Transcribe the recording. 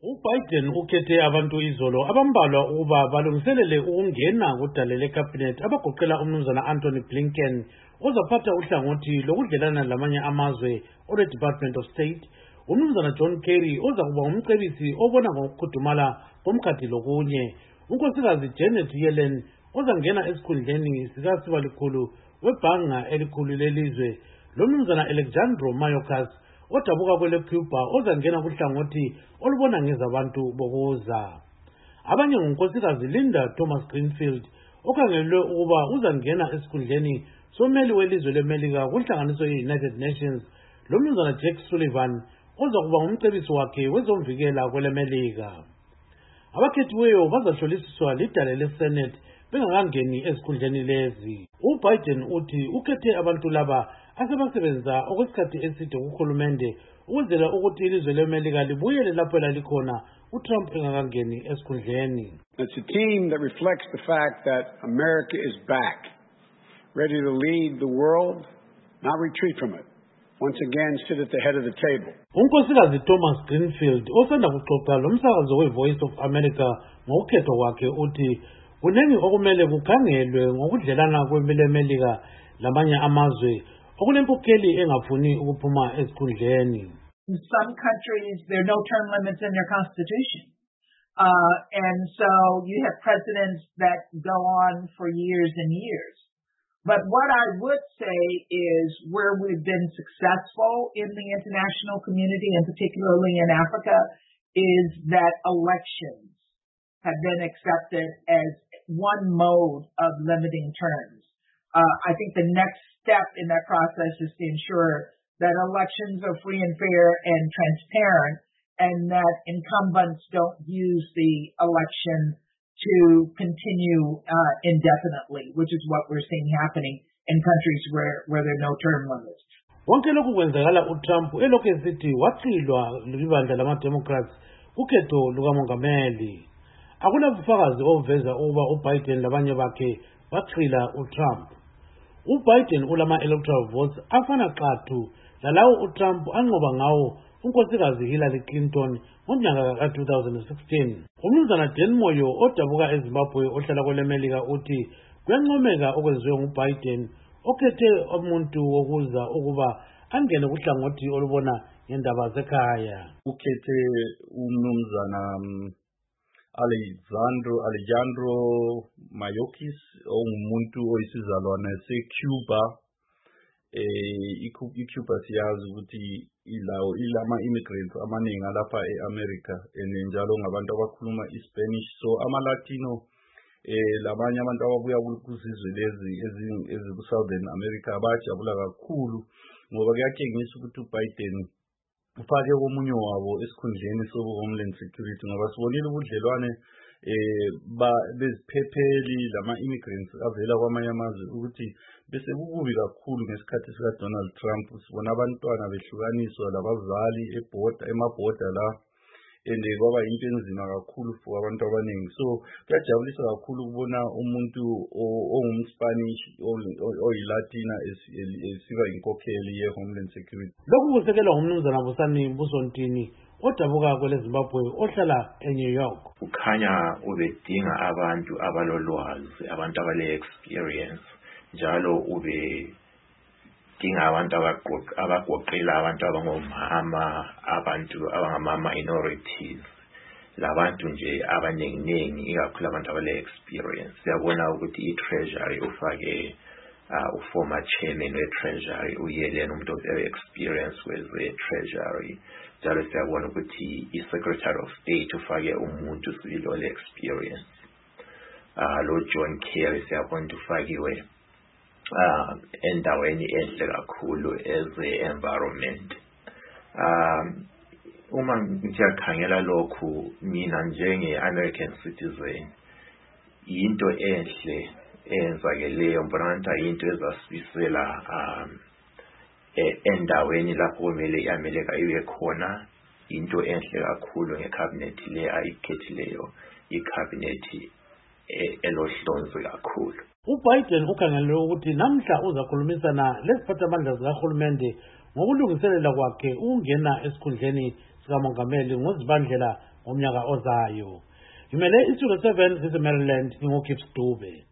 UBiden ukhethe abantu izolo abambalwa ukuba balungiselele ukungena kudale lecabinet abagoqela umnumzana Anthony Blinken ozaphatha uhlangothi lokudlelana lamanye amazwe ole Department of State, umnumzana John Kerry ozakuba ngumcebisi obona ngokukhudumala komkhathi lokunye, unkosikazi Janet Yellen ozangena esikhundleni sikasibalikhulu webhanga elikhulu lelizwe, lomnumzana Alejandro Mayorkas odabuka kwele Cuba ozangena kuhlangothi olubona ngezabantu bokuza. Abanye ngunkosikazi Linda Thomas Greenfield okhangelwe ukuba uzangena esikhundleni someli welizwe leMelika kunhlanganiso ye-United Nations, lomnumzana Jack Sullivan ozakuba ngumcebisi wakhe wezomvikela kweleMelika. Abakhethiweyo bazahlolisiswa lidale leSenate bengakangeni esikhundleni lezi. UBiden uthi ukhethe abantu laba asebasebenza okwesikhathi eside kuhulumende ukwenzela ukuthi ilizwe leMelika libuyele lapho lalikhona uTrump engakangeni esikhundleni. It's a team that reflects the fact that America is back, ready to lead the world, not retreat from it. Once again, sit at the head of the table. Unkosikazi Thomas Greenfield osanda kuxoxa lomsakazo we-Voice of America ngokukhetho kwakhe uthi kunengi okumele kukhangelwe ngokudlelana kweleMelika lamanye amazwe okulenkokheli engafuni ukuphuma esikhundleni. In some countries, there are no term limits in their constitution. And so you have presidents that go on for years and years. But what I would say is where we've been successful in the international community, and particularly in Africa, is that elections have been accepted as one mode of limiting terms. I think the next step in that process is to ensure that elections are free and fair and transparent, and that incumbents don't use the election to continue indefinitely, which is what we're seeing happening in countries where there are no term limits. Wonke lokhu kwenzakala uTrump elokhu esithi wacilwa libandla lama-Democrats kukhetho lukamongameli. Akunabufakazi obuveza ukuba uBiden labanye bakhe bacila uTrump. UBiden ulama-electoral votes afana xathu lalawo uTrump anqoba ngawo unkosikazi Hillary Clinton ngonyaka ka-2016. Umnumzana Dan Moyo odabuka eZimbabwe ohlala kweleMelika uthi kuyancomeka okwenziwe nguBiden okhethe umuntu wokuza ukuba angene kuhlangothi olubona ngendaba zekhaya. Ukhethe umnumzana Alejandro Mayorkas ongumuntu oyisizalwane seCuba. iCuba siyazi ukuthi ilama-immigrants amaningi alapha e-America njalo ngabantu abakhuluma iSpanish, so ama-Latino labanye abantu ababuya kuzizwe lezi eziku-Southern America bayajabula kakhulu ngoba kuyatshengisa ukuthi uBiden ufake omunye wabo esikhundleni sobu-Homeland Security ngoba sibonile ubudlelwane beziphepheli lama-immigrants avela kwamanye amazwe ukuthi bese kukubi kakhulu ngesikhathi sikaDonald Trump. Sibona abantwana behlukaniswa labazali emabhoda la, and kwaba into enzima kakhulu for abantu abaningi. So kuyajabulisa kakhulu ukubona umuntu ongumSpanish oyilatina esiba inkokheli ye-Homeland Security. Lokhu kusekelwa ngumnumzana Busani Busontini odabuka kweleZimbabwe ohlala eNew York. Ukhanya ubedinga abantu abalolwazi, abantu abale-experience, njalo ubedinga abantu abagoqela abantu abangomama, abantu abangama-minorities, labantu nje abanenginengi ikakhulu abantu abale-experience. Siyabona ukuthi i-Treasury ufake former chairman we-Treasury uYellen umuntu very experience we-Treasury. Njalo siyabona ukuthi i-Secretary of State ufake umuntu sibili ole-experience. Lo John Kerry siyabona ukuthi ufakiwe endaweni enhle kakhulu eze-environment. Uma ngiyakhangela lokhu mina njenge-American citizen, into enhle eyenzakeleyo, mbona ngathi into ezasibisela endaweni lapho kumele i-America ibe khona, into enhle kakhulu ngecabinet le ayikhethileyo, icabinet elohlonzi kakhulu. UBiden ukhangelwe ukuthi namhla uzakhulumisana lesiphathamandla zikahulumende ngokulungiselela kwakhe ukungena esikhundleni sikamongameli ngoZibandlela ngomnyaka ozayo. Ngimele iStudio 7 Maryland, nginguKips Dube.